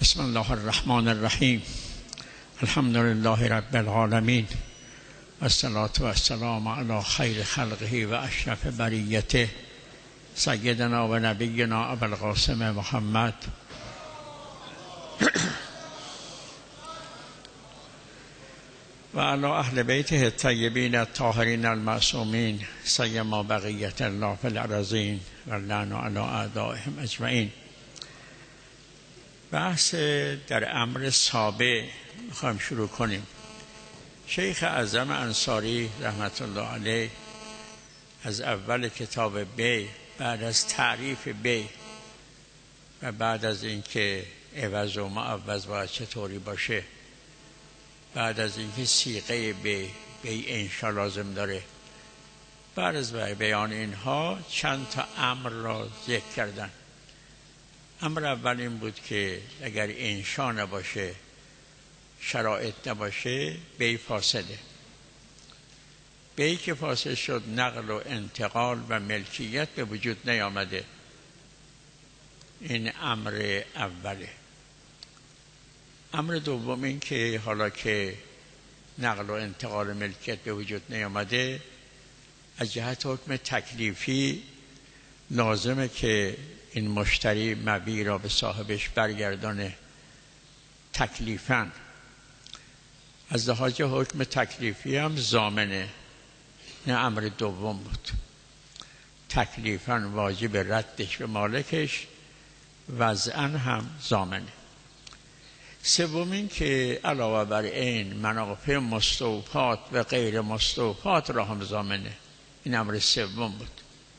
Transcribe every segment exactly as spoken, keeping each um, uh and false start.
بسم الله الرحمن الرحیم. الحمد لله رب العالمین و الصلاة و السلام علی خیر خلقه و اشرف بریته سیدنا و نبینا ابوالقاسم محمد و علی اهل بیته الطیبین الطاهرین المعصومین سیما بقیة الله فی الارضین و اللعن علی اعدائهم اجمعین. بحث در امر سابع میخوایم شروع کنیم. شیخ اعظم انصاری رحمت الله علیه از اول کتاب بیع، بعد از تعریف بیع و بعد از اینکه عوض و معوض باید چطوری باشه، بعد از اینکه صیغه بیع بیع انشا لازم داره، بعد از بیان اینها چند تا امر را ذکر کردن. امر اول این بود که اگر انشا نباشه، شرایط نباشه، بیع فاسده. بیع که فاسد شد، نقل و انتقال و ملکیت به وجود نیامده. این امر اوله. امر دوم این که حالا که نقل و انتقال و ملکیت به وجود نیامده، از جهت حکم تکلیفی لازمه که این مشتری مبیع را به صاحبش برگردانه تکلیفاً. از لحاظ حکم تکلیفی هم ضامنه. نه امر دوم بود، تکلیفاً واجب ردش به مالکش، وضعاً هم ضامنه. سوم این که علاوه بر این منافع مستوفات و غیر مستوفات را هم ضامنه. این امر سوم بود.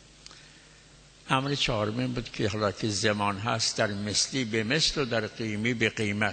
امر چهارم این بود که حالا که زمان هست، در مثلی به مثل و در قیمی به قیمت.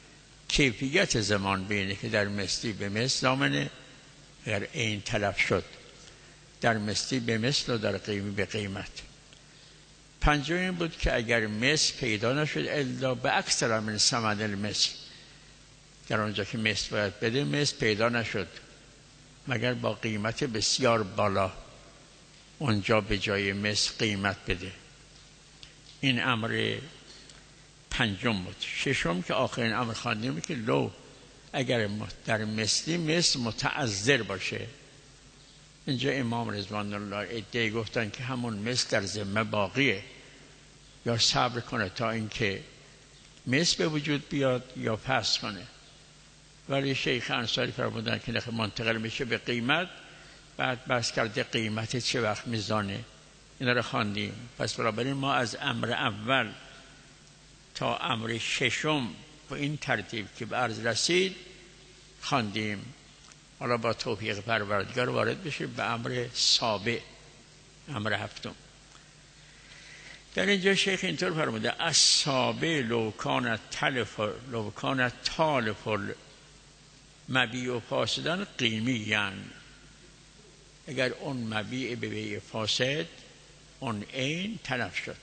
کیفیت زمان بینه که در مثلی به مثل ضامنه، اگر این تلف شد، در مثلی به مثل و در قیمی به قیمت. پنجم این بود که اگر مثل پیدا نشد الا به اکثر من ثمن المثل، در آنجا که مثل باید بده مثل پیدا نشد مگر با قیمت بسیار بالا، اونجا به جای مثل قیمت بده. این امر پنجم بود. ششم که آخرین امر خواندیم که لو اگر در مثلی مثل متعذر باشه. اینجا امام رضوان الله ادعی گفتن که همون مثل در ذمه باقیه، یا صبر کنه تا اینکه مثل به وجود بیاد یا پس کنه. ولی شیخ انصاری فرمودن که نخ منتقل میشه به قیمت، بعد بحث کرده قیمت چه وقت میزانه. اینا رو خواندیم. پس بنابراین ما از امر اول تا امر ششم با این ترتیب که به عرض رسید خواندیم. حالا با توفیق پروردگار وارد بشیم به امر سابع، امر هفتم. در اینجا شیخ اینطور فرموده: السابع لو کان تلف لو کان تالف المبیع فاسدن قیمیاً. اگر اون مبیع به بیع فاسد، اون عین تلف شد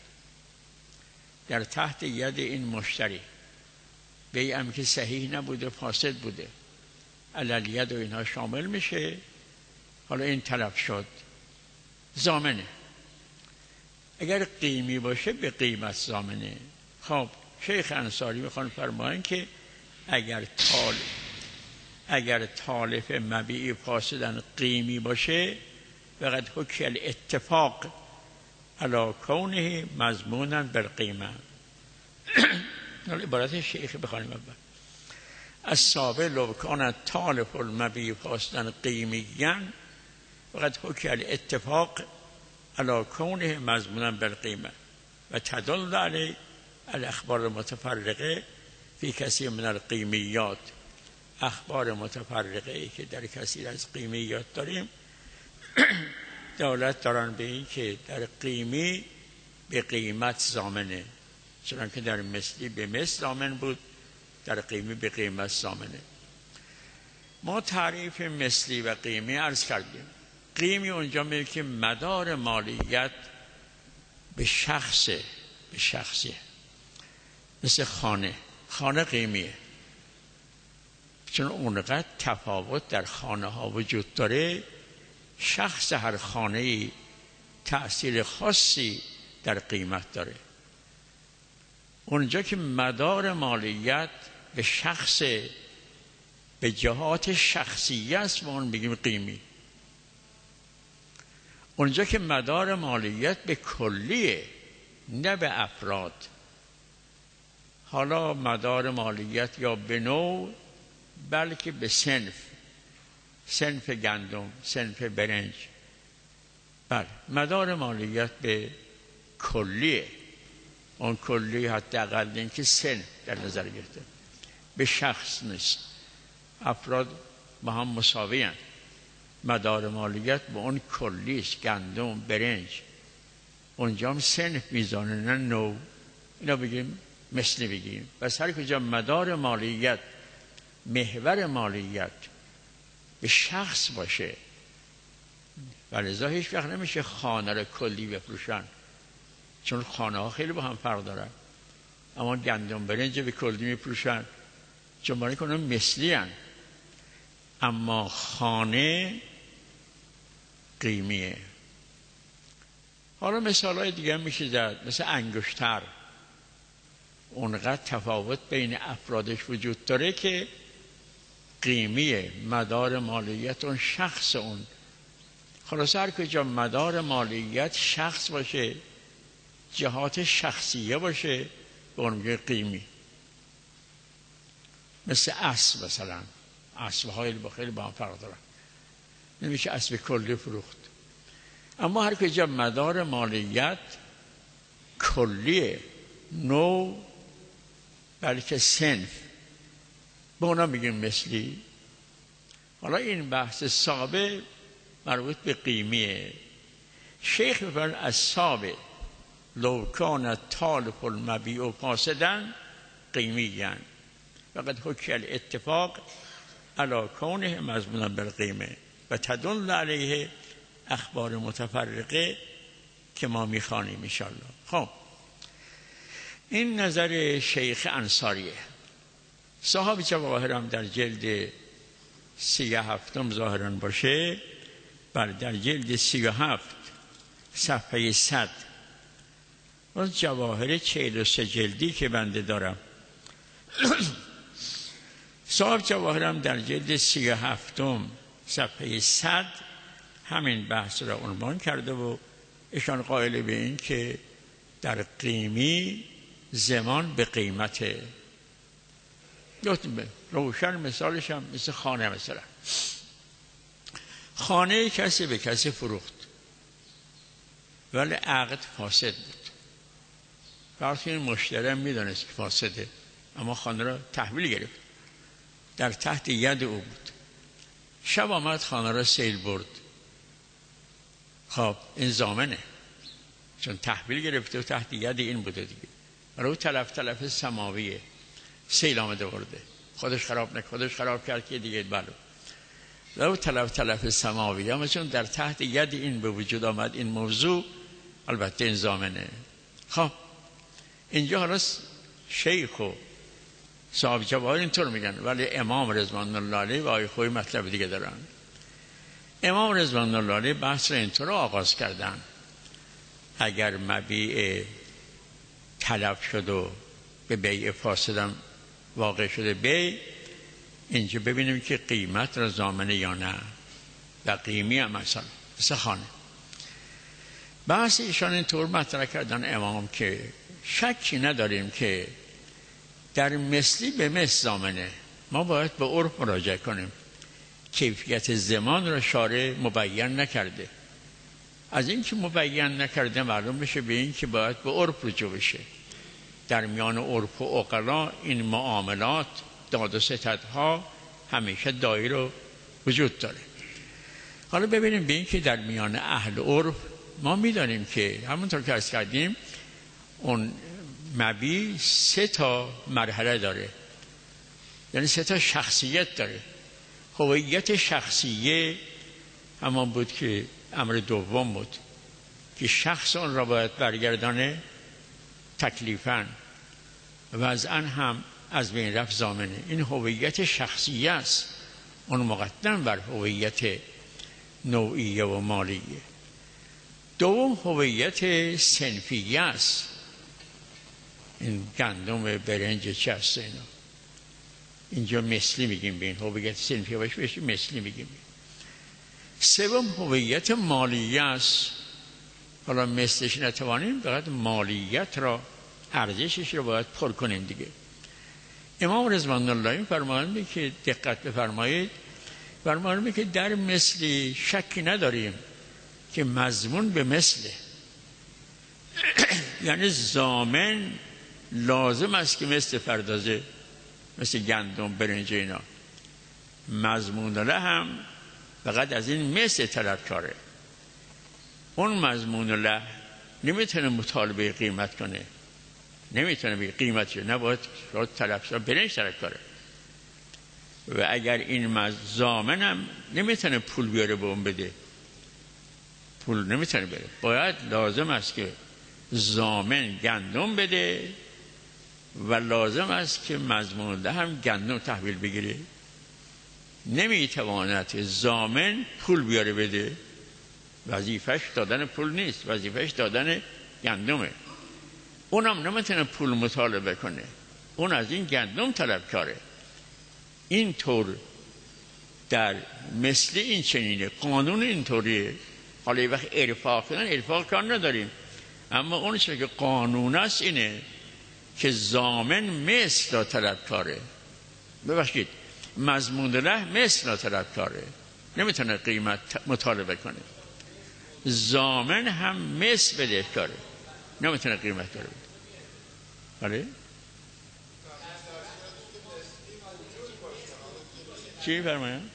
در تحت ید این مشتری، بیع هم که صحیح نبوده، فاسد بوده، علل ید و اینها شامل میشه. حالا این تلف شد، ضامنه. اگر قیمی باشه به قیمت ضامنه. خب شیخ انصاری میخوان فرماین که اگر تال اگر تالف مبیع فاسدن قیمی باشه، فقط حکی الاتفاق علی کونه مضمونا بالقیمه. عبارت شیخ بخوانیم اول: السابع لو کان تالف المبیع فاسدن قیمیاً فقط حکی الاتفاق علی کونه مضمونا بالقیمه و تدل علی الاخبار المتفرقه فی کثیر من القیمیات. اخبار متفرقه ای که در کثیر از قیمیات داریم دولت دارن به این که در قیمی به قیمت ضامنه، چون که در مثلی به مثل ضامن بود، در قیمی به قیمت ضامنه. ما تعریف مثلی و قیمی عرض کردیم. قیمی اونجا میگه که مدار مالیت به شخصه، به شخصیه. مثل خانه، خانه قیمیه، چون اونقدر تفاوت در خانه ها وجود داره، شخص هر خانه‌ای تأثیر خاصی در قیمت داره. اونجا که مدار مالیت به شخص، به جهات شخصی است، ما اون بگیم قیمی. اونجا که مدار مالیت به کلیه، نه به افراد. حالا مدار مالیت یا به نوع، بلکه به صنف، صنف گندم، صنف برنج. بله، مدار مالیت به کلیه. اون کلی حداقل این که صنف در نظر گرفته، به شخص نیست. افراد با هم مساوی هستند. مدار مالیت به اون کلی است، گندم، برنج. اونجا هم صنف میزانه، نه نوع. اینا بگیم مثل بگیم. بس هر کجا مدار مالیت، محور مالیت به شخص باشه، ولذا هیچ وقت نمیشه خانه رو کلی بفروشن، چون خانه ها خیلی با هم فرق دارن. اما گندم برنج به کلی میفروشن چون برای کنم مثلی هن. اما خانه قیمیه. حالا مثال های دیگه میشه زد، مثل انگشتر. اونقدر تفاوت بین افرادش وجود داره که قیمیه. مدار مالیت اون شخص اون. خلاص هر کجا مدار مالیت شخص باشه، جهات شخصیه باشه، به اون میگه قیمی. مثل اسب مثلا، اسب های با خیلی با هم فرق دارن، نمیشه اسب کلی فروخت. اما هر کجا مدار مالیت کلیه، نوع بلکه صنف، به اونا میگیم مثلی. حالا این بحث سابع مربوط به قیمیه. شیخ میفرماید السابع لو کان تالف المبیع فاسدا قیمیاً فقد حکی الاتفاق علی کونه مضمونا بالقیمه و تدل علیه اخبار متفرقه که ما میخوانیم ان شاء الله. خب این نظر شیخ انصاریه. صاحب جواهرم در جلد سی و هفتم ظاهراً باشه، بر در جلد سی و هفت صفحه صد، اون جواهر چهل و سه جلدی که بنده دارم. صاحب جواهرم در جلد سی و هفتم صفحه صد همین بحث را عنوان کرده و ایشان قائل به این که در قیمی زمان به قیمته. روشن مثالش هم مثل خانه. مثلا خانه کسی به کسی فروخت ولی عقد فاسد بود. وقتی این مشتری هم میدانست که فاسده، اما خانه را تحویل گرفت، در تحت ید او بود. شب آمد خانه را سیل برد. خب این ضامنه، چون تحویل گرفته و تحت ید این بوده دیگه. برای او تلف تلف سماویه، سیل آمده برده، خودش خراب نکرد، خودش خراب کرد که دیگه بلو لو تلف تلف سماویه. اما چون در تحت ید این به وجود آمد این موضوع، البته این ضامنه. خب اینجا حالا شیخ و صاحب جواهر اینطور میگن، ولی امام رضوان الله علیه و آقای خویی مطلب دیگه دارن. امام رضوان الله علیه بحث را اینطور آغاز کردن: اگر مبیع تلف شد و به بیع فاسدم واقع شده بیع، اینجا ببینیم که قیمت را ضامنه یا نه، و قیمی هم مثلا مثل خانه. بحث ایشان اینطور مطرح کردن امام که شکی نداریم که در مثلی به مثل ضامنه. ما باید به عرف مراجعه کنیم. کیفیت زمان را شارع مبین نکرده. از این که مبین نکرده معلوم بشه به این که باید به عرف رجوع بشه. در میان عرف و عقلا این معاملات، داد و ستدها همیشه دایر و وجود داره. حالا ببینیم به این که در میان اهل عرف ما میدانیم که همونطور که عرض کردیم اون مبیع سه تا مرحله داره، یعنی سه تا شخصیت داره. هویت شخصیه همان بود که امر دوم بود که شخص اون را باید برگردانه تکلیفاً، وضعاً هم از بین رفت ضامنه. این هویت شخصیه است، اون مقدم بر هویت نوعیه و مالیه. دوم هویت صنفیه است. این گندم برنج چه هست اینا. اینجا مثلی میگیم به این هویت صنفی باشه بهش مثلی میگیم. سوم هویت مالیه است. حالا مثلش نتوانیم، فقط مالیت را، ارزشش رو باید پر کنیم دیگه. امام رضوان الله می‌فرمایند که دقت بفرمایید، فرمایند که در مثلی شکی نداریم که مضمون به مثله. یعنی ضامن لازم است که مثل پردازه، مثل گندم برنج اینا. مضمون له هم فقط از این مثل طلبکاره. اون مضمون له نمیتونه مطالبه قیمت کنه، نمیتونه بگه قیمت چه، نباید طلبکار برنج طلبکاره. و اگر این ضامن هم نمیتونه پول بیاره به اون بده، پول نمیتونه بره، باید لازم است که ضامن گندم بده و لازم است که مضمون له هم گندم تحویل بگیره. نمیتواند ضامن پول بیاره بده، وظیفش دادن پول نیست، وظیفش دادن گندمه. اونم نمیتونه پول مطالبه کنه، اون از این گندم طلبکاره. اینطور در مثل این چنینه، قانون اینطوریه. حالا یه وقت ارفاق کنن، ارفاق کار نداریم، اما اون چه که قانون است اینه که ضامن مثل را طلبکاره. ببخشید، مضمون له مثل را طلبکاره، نمیتونه قیمت مطالبه کنه. ضامن هم مثل بدهکاره، نمیتونه قیمت داره بده. بله؟ چی فرمایم؟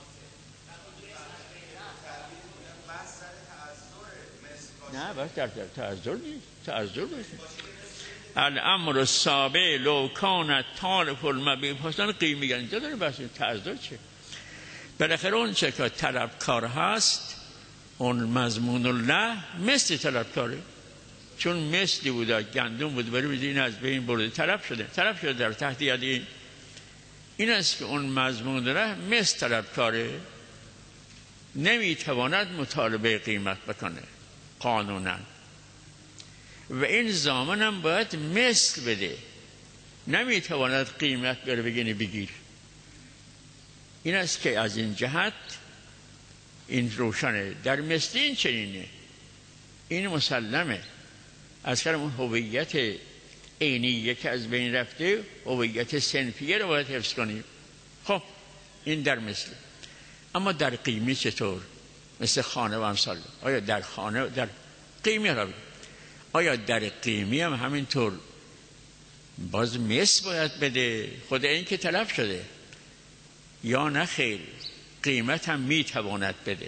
نه بس در تعذر نیست، تعذر بشه. الامر السابع لو کانت طالب المبیع پاسدان قیم میگن، اینجا داره بحث تعذر چه؟ بالاخره اون چه که طلبکار هست اون مضمون الله مثل طلبکاره، چون مثلی بوده گندم بود ولی بده این از بین برده، طلب شده، طلب شده در تحت ید این. این است که اون مضمون الله مثل طلبکاره، نمیتواند مطالبه قیمت بکنه قانونا. و این ضامن هم باید مثل بده، نمیتواند قیمت بره بگینی بگیر. این است که از این جهت این روشنه. در مثل این چنینه، این مسلمه. از کلم اون هویت عینیه که از بین رفته، هویت صنفیه رو باید حفظ کنیم. خب این در مثل. اما در قیمی چطور؟ مثل خانه و امثال. آیا در خانه در قیمی را بگیم، آیا در قیمی هم همینطور باز مثل باید بده؟ خود این که طلب شده، یا نه خیر قیمت هم میتواند بده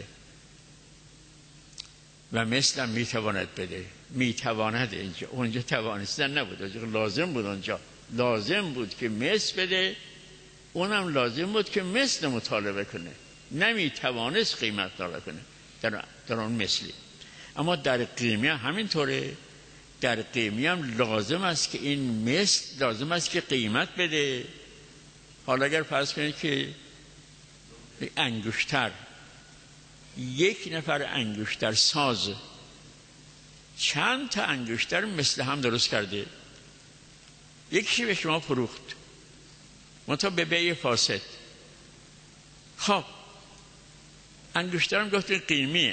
و مثل هم میتواند بده. میتواند اینجا، اونجا توانستن نبود، اونجا لازم بود، اونجا لازم بود که مثل بده، اونم لازم بود که مثل مطالبه کنه، نمیتوانست قیمت طالب کنه در, در اون مثلی. اما در قیمی هم همینطوره، در قیمی هم لازم است که این مثل لازم است که قیمت بده. حالا اگر فرض کنید که انگشتر، یک نفر انگشتر ساز چند تا انگشتر مثل هم درست کرده، یکیشی به شما فروخت منتها به بیع فاسد. خب انگشترم گفت قیمیه،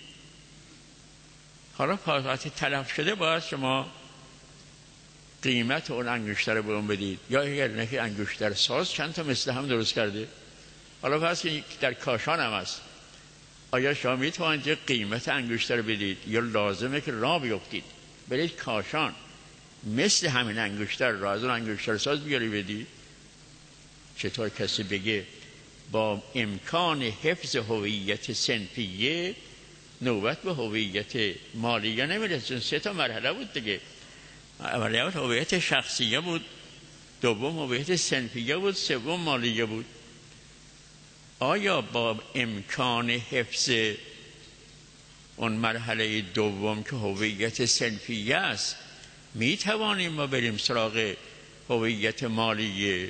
حالا وقتی تلف شده باید شما قیمت اون انگشتر رو به اون بدید. یا اگر نه که انگشتر ساز چند تا مثل هم درست کرده، حالا فرض کنید در کاشان هم هست، آیا شما میتوانید قیمت انگشتر رو بدید یا لازمه که راه بیفتید برید کاشان مثل همین انگشتر را از اون انگشتر ساز بیاری بدید؟ چطور کسی بگه با امکان حفظ هویت صنفیه نوبت به هویت مالیه نمیرسه؟ سه تا مرحله بود دیگه. اولی هویت شخصیه بود، دوم هویت صنفیه بود، سوم مالیه بود. آیا با امکان حفظ اون مرحله دوم که هویت صنفیه است می توانیم ما بریم سراغ هویت مالیه؟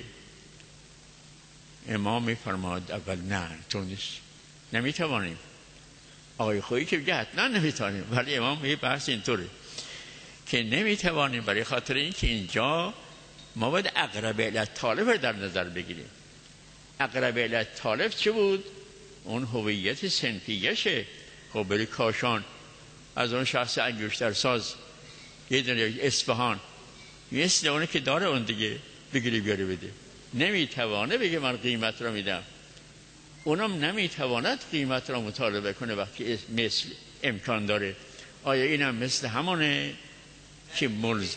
امام می فرماد اول نه تو نیست، نمی توانیم. آقای خویی که بگه حتما نمی توانیم، ولی امام می بحث اینطوره که نمیتوانیم، برای خاطر این که اینجا ما باید اقرب الی طالب رو در نظر بگیریم. اقرب الی طالب چه بود؟ اون هویت صنفیشه. خب بری کاشان از اون شخص انگشتر ساز یه دونه اصفهان مثل اونه که داره اون دیگه بگیری بیاری بده، نمیتوانه بگه من قیمت رو میدم. اونم نمیتواند قیمت رو مطالبه کنه وقتی مثل امکان داره. آیا اینم مثل همونه که ملزم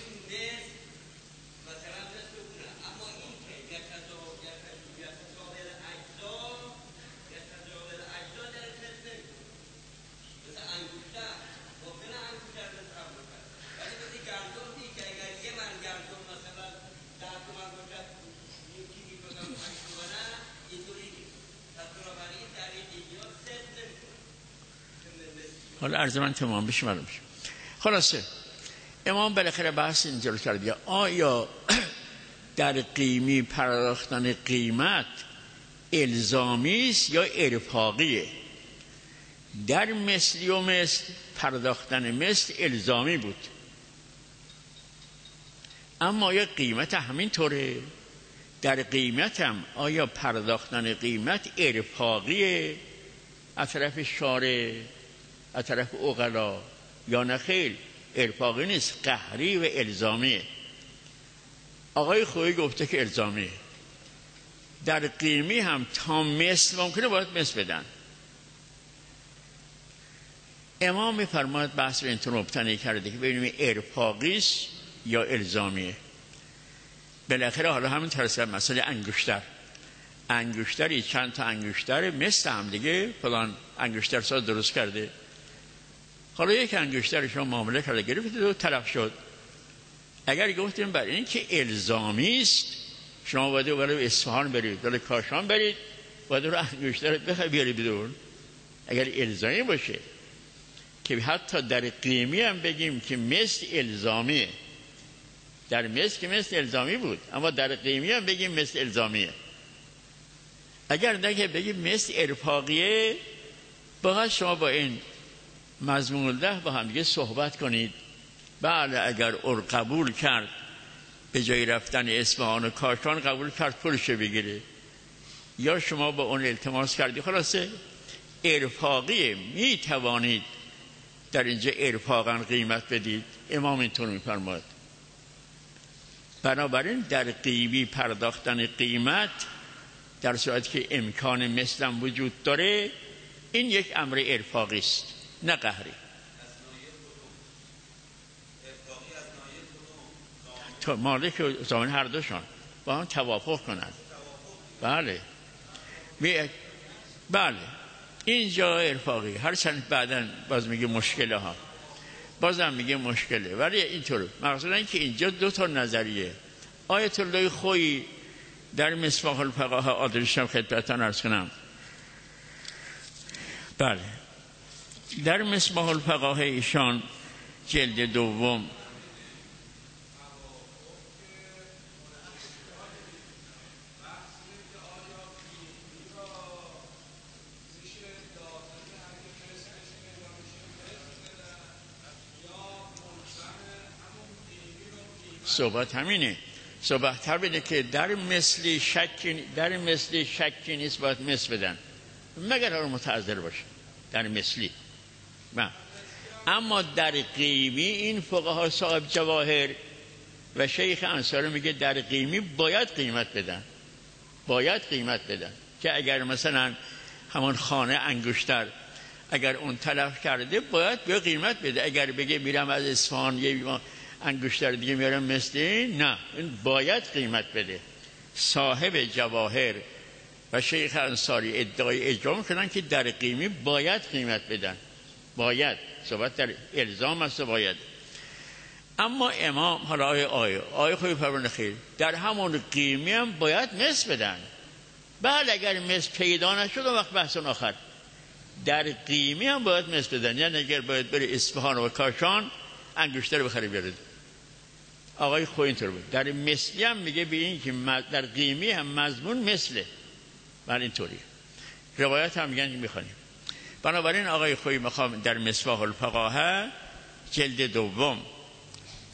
حالا عرض من تمام بشه معلوم بشه. خلاصه امام بالاخره بحث اینجا رو کرد. آیا در قیمی پرداختن قیمت الزامی است یا ارفاقیه؟ در مثلی و مثل پرداختن مثل الزامی بود، اما آیا قیمت همین طوره؟ در قیمت هم آیا پرداختن قیمت ارفاقیه از طرف شارع، از طرف عقلا، یا نه خیر ارفاقی نیست، قهری و الزامیه؟ آقای خویی گفته که الزامیه. در قیمی هم تا مثل ممکنه باید مثل بدن. امام میفرماید بحث رو اینطور مبتنی کرده که ببینیم ارفاقی است یا الزامیه. بالاخره حالا همین طرز مسئله انگشتر، انگشتری چند تا انگشتر مثل هم دیگه فلان انگشتر ساز درست کرده. حالا یک انگشتر شما معامله کرده گرفتید و طرف شد. اگر گفتیم برای این که الزامی است شما باید برای اصفهان برید، برای کاشان برید، باید رو انگشتر بخواه بیاری بدون. اگر الزامی باشه که حتی در قیمی هم بگیم که مثل الزامیه، در مثل که مثل الزامی بود، اما در قیمی هم بگیم مثل الزامیه. اگر نه که بگیم مثل ارفاقیه، باید شما با این مضمون الله با هم دیگه صحبت کنید. بله اگر اور قبول کرد به جای رفتن اصفهان و کاشان قبول کرد پولش بگیره، یا شما با اون التماس کردی خلاصه ارفاقیه، می توانید در اینجا ارفاقا قیمت بدید. امام اینطور میفرماید. بنابراین در قیمی پرداختن قیمت در صورتی که امکان مثلم وجود داره این یک امر ارفاقی است نه قهری. تو مالک و زامن هر دوشان با هم توافق کنند. بله می... بله اینجا ارفاقی، هرچند بعداً باز میگه مشکله ها، بازم میگه مشکله، ولی اینطور مقصود این که اینجا دو تا نظریه. آیت الله خویی در مصباح الفقاهه آدرسم خدمتتون عرض کنم. بله در مصباح الفقاهه ایشان جلد دوم صحبت همینه. صحبت تر بده که در مثلی شکی در مثلی شکی نیست باید مثل بدن مگر هر متعذر باشه در مثلی. من. اما در قیمی این فقها صاحب جواهر و شیخ انصاری میگه در قیمی باید قیمت بدن، باید قیمت بدن که اگر مثلا همون خانه انگشتر اگر اون تلف کرده باید به قیمت بده. اگر بگه میرم از اصفهان یه انگشتر دیگه میارم مثل این، نه، این باید قیمت بده. صاحب جواهر و شیخ انصاری ادعای اجرام کردن که در قیمی باید قیمت بدن، باید. صحبت در الزام است باید. اما امام حالا آیه آیه آیه خوبی فرمان خیر در همون قیمی هم باید مثل بدن. بعد اگر مثل پیدا نشد اون وقت بحث آخر. در قیمی هم باید مثل بدن، یعنی اگر باید بری اصفهان و کاشان انگشتر بخری بیارید. آقای خویی اینطور بود. در مثلی هم میگه به این که در قیمی هم مضمون مثله. ولی اینطوری روایت هم میگن که میخوانیم. بنابراین آقای خویی میخوام در مصباح الفقاهه جلد دوم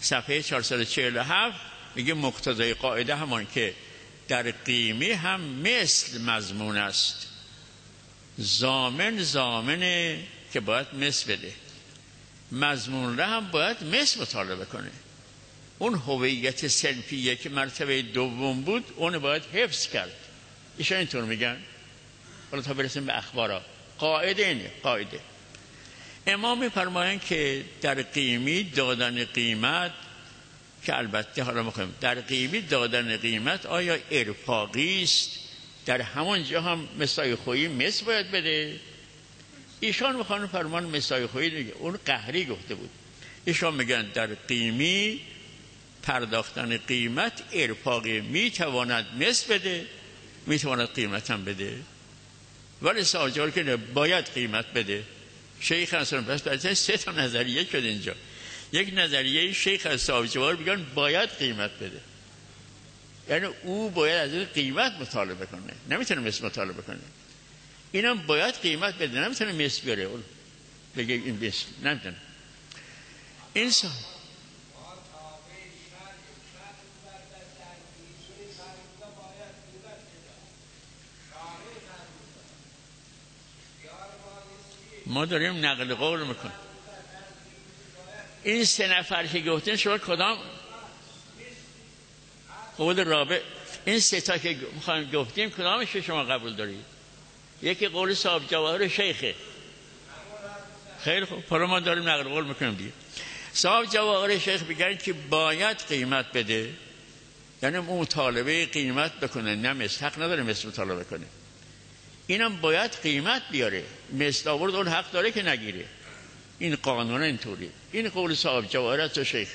صفحه چهارصد و چهل و هفت میگه مقتضای قاعده همان که در قیمی هم مثل مضمون است. ضامن ضامنه که باید مثل بده، مضمون را هم باید مثل مطالبه کنه. اون هویت صنفیه که مرتبه دوم بود اون باید حفظ کرد. ایشان اینطور میگن. حالا تا برسیم به اخبارا، قاعده اینه. قاعده امام می‌فرمایند که در قیمی دادن قیمت، که البته حالا می‌خوایم در قیمی دادن قیمت آیا ارفاقی است؟ در همون جا هم مسای خویی مثل باید بده. ایشان میخوان فرمان مسای خویی اون قهری گفته بود. ایشان میگن در قیمی پرداختن قیمت ارفاقی، میتواند مثل بده، میتواند قیمت هم بده، ولی ساجار که باید قیمت بده. شیخ حسن پس برای سه تا نظریه شد اینجا. یک نظریه شیخ از ساجار میگن باید قیمت بده، یعنی او باید از این قیمت مطالبه کنه، نمیتونه مثل مطالبه کنه. اینم باید قیمت بده، نمیتونه مثل بره بگه این مثل، نمیتونه. این سا... ما داریم نقل قول میکنیم. این سه نفر که گفتین شما کدام قول رابع؟ این سه تا که میخوایم گفتیم کدامش شما قبول دارید؟ یکی قول صاحب جواهر شیخه. خیلی خوب، حالا ما داریم نقل قول میکنیم دیگه. صاحب جواهر شیخ میگن که باید قیمت بده، یعنی مطالبه قیمت بکنه، نه مثل، حق نداره مثل مطالبه کنه. اینم باید قیمت بیاره، مثل آورد اون حق داره که نگیره. این قانون اینطوری. این قول صاحب جواهر از تو شیخه.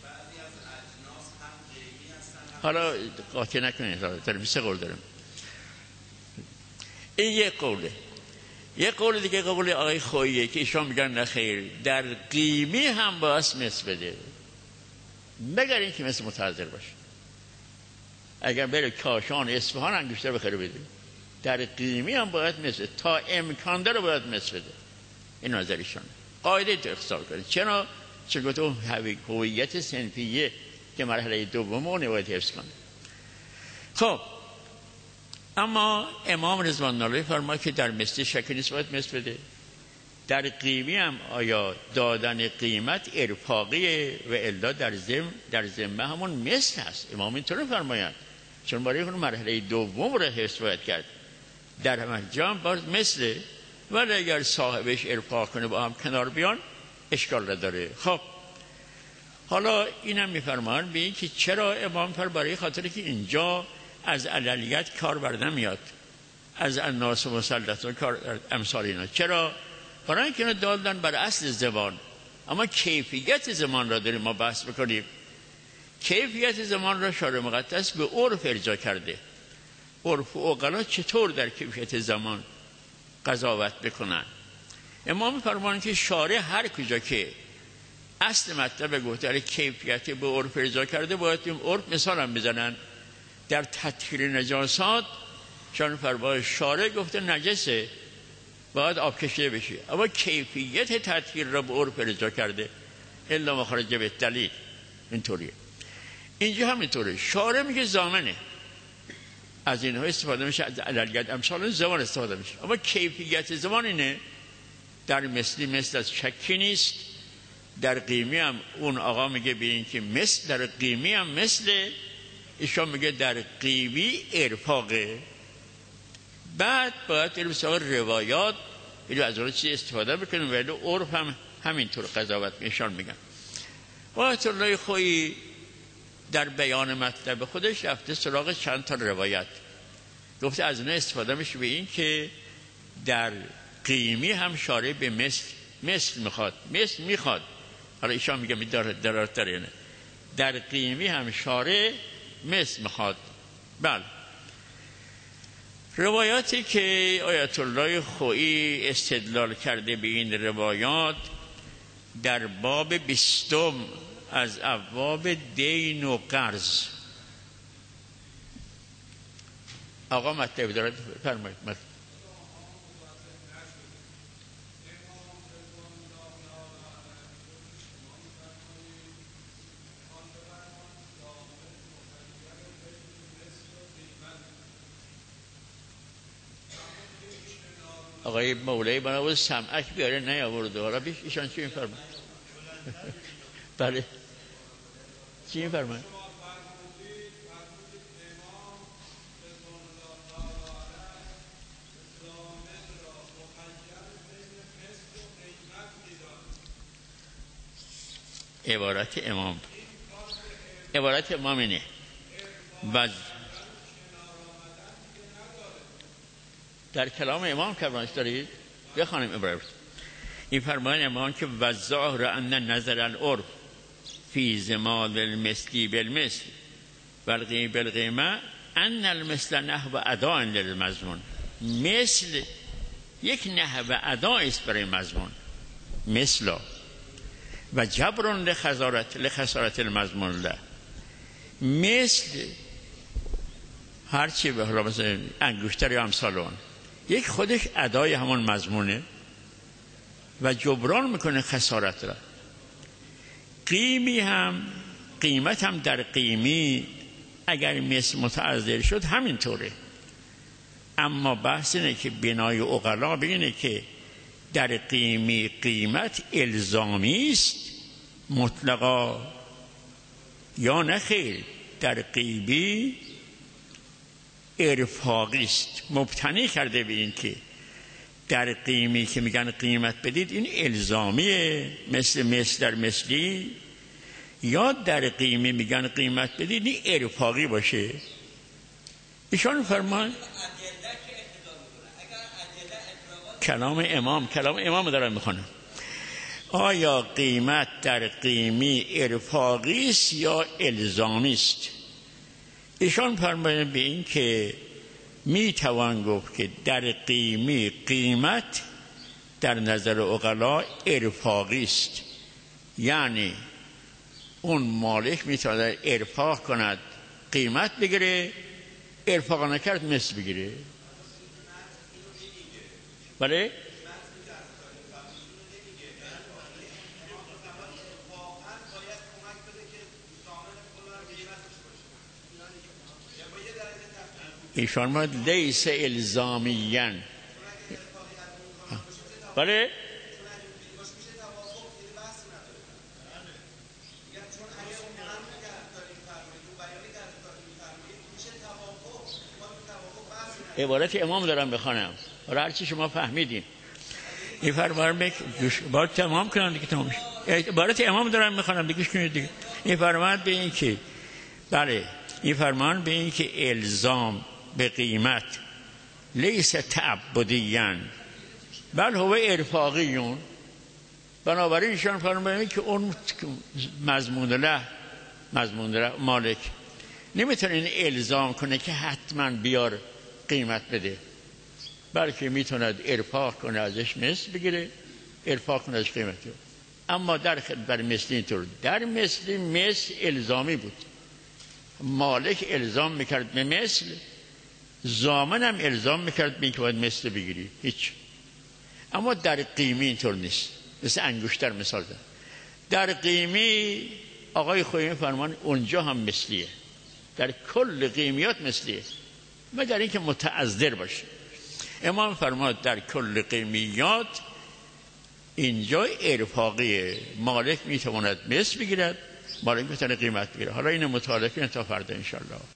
حالا قاطی نکنید، داریم سه قول داریم. این یک قوله. یک قول دیگه قول آقای خوییه که ایشان میگن نخیر، در قیمی هم باید مثل بده، مگر این که مثل متحضر باشه. اگر بره کاشان اصفهان انگشتر بخره بده، در قیمی هم باید مثل، تا امکان داره باید مثل بده. این نظر ایشانه. قاعده تو اختصار کنید. چرا؟ چون گفتم هویت صنفیه که مرحله دوم اون باید حفظ کنه. خب اما امام رضوان الله فرماید که در مثل شکی نیست باید مثل بده. در قیمی هم آیا دادن قیمت ارفاقیه و الا در ذم در ذمه همون مثل هست. امام اینطور فرمایند، چون برای اون مرحله دوم رو حفظ باید کرد. در همه جام باز مثل، ولی اگر صاحبش ارفاق کنه با هم کنار بیان اشکال نداره. خب حالا اینم میفرمان به این که چرا امام فر برای خاطر که اینجا از علیت کار بردن میاد، از الناس و مسلطان کار امثال اینا. چرا؟ برای اینکه اینا دادن بر اصل زمان، اما کیفیت زمان را داریم ما بحث بکنیم. کیفیت زمان را شارع مقدس به عرف ارجاع کرده. عرف و عقلا چطور در کیفیت زمان قضاوت بکنن؟ امام فرمان که شارع هر کجا که اصل مطلب گفته کیفیت به عرف ارجاع کرده باید این عرف مثال هم بزنن. در تطهیر نجاسات چون فرمان شارع گفته نجسه باید آب کشیده بشه، اما کیفیت تطهیر را به عرف ارجاع کرده الا مخرج به دلیل. اینطوریه. اینجا هم اینطوره. شارع میگه زامنه، از اینها استفاده میشه، از علیت امثال زمان استفاده میشه، اما کیفیت زمان اینه. در مثلی مثل از شکی نیست. در قیمی هم اون آقا میگه به این که مثل، در قیمی هم مثل، ایشان میگه در قیمی ارفاقه. بعد باید در بسیار روایات اینو از اون چیز استفاده بکنیم، ولی عرف هم همینطور قضاوت ایشان میگن. آیت الله خویی در بیان مطلب خودش رفته سراغ چند تا روایت، گفته از اون استفاده میشه به این که در قیمی هم شارع به مثل مثل میخواد، مثل میخواد. حالا ایشان میگه میداره درارتر اینه، در قیمی هم شارع مثل میخواد. بله. روایاتی که آیت الله خویی استدلال کرده به این روایات در باب بیستم از ابواب دین و قرض. آقا مطلب دارد فرمایید. آقای مولای بنا بود سمعک بیاره نیاورده. حالا بیش ایشان چی میفرماید؟ بله چی میفرماید؟ عبارت امام عبارت امام اینه و در کلام امام فرمایش دارید بخوانیم عبارت. این فرمان امام که وظاهر ان نظر العرف فی زمال المثلی بالمثل والقیمه بالقیمه ان المثل نحو اداء للمضمون. مثل یک نحو اداء است برای مضمون، مثل و جبر لخسارت لخسارت المضمون له. مثل هرچی به حالا مثلا انگشتر یا امثال اون یک خودش ادای همون مضمونه و جبران میکنه خسارت را. قیمی هم قیمت هم در قیمی اگر مثل متعذر شد همینطوره. اما بحث اینه که بنای عقلا بینه که در قیمی قیمت الزامی است مطلقا یا نه خیر، در قیمی ارفاقی است. مبتنی کرده به این که در قیمی که میگن قیمت بدید این الزامیه مثل مثل در مثلی، یا در قیمی میگن قیمت بدید این ارفاقی باشه. ایشان فرمان کلام امام کلام امام دارم میخونم. آیا قیمت در قیمی ارفاقی است یا الزامی است؟ ایشان فرمایند به این که میتوان گفت که در قیمی قیمت در نظر عقلا ارفاقی است، یعنی اون مالک میتواند ارفاق کند قیمت بگیره، ارفاق نکرد مثل بگیره. بله ایشان ما لیس الزامیاً. بله عبارت امام دارم بخوانم، حالا هرچی شما فهمیدین. این فرمان بک باید تمام کنم دیگه، تمام شد. عبارت امام دارم میخوانم دیگه کنید دیگه. این فرمان به این که بله این فرمان به این که الزام به قیمت لیس تعبدیان بل هو ارفاقیون. بنابراین ایشان فرمایند که اون مضمون له مضمون له مالک نمیتونه این الزام کنه که حتما بیار قیمت بده، بلکه میتوند ارفاق کنه ازش مثل بگیره، ارفاق کنه ازش قیمت بده. اما در بر مثل اینطور، در مثل مثل الزامی بود، مالک الزام میکرد به مثل، ضامن هم الزام میکرد به اینکه باید مثل بگیری، هیچ. اما در قیمی اینطور نیست. مثل انگشتر مثال ده. در قیمی آقای خویی فرمان اونجا هم مثلیه، در کل قیمیات مثلیه، مگر اینکه متعذر باشه. امام فرماد در کل قیمیات اینجا ارفاقیه، مالک میتواند مثل بگیرد، مالک میتونه قیمت بگیره. حالا این مطالعه کنید تا فردا انشالله.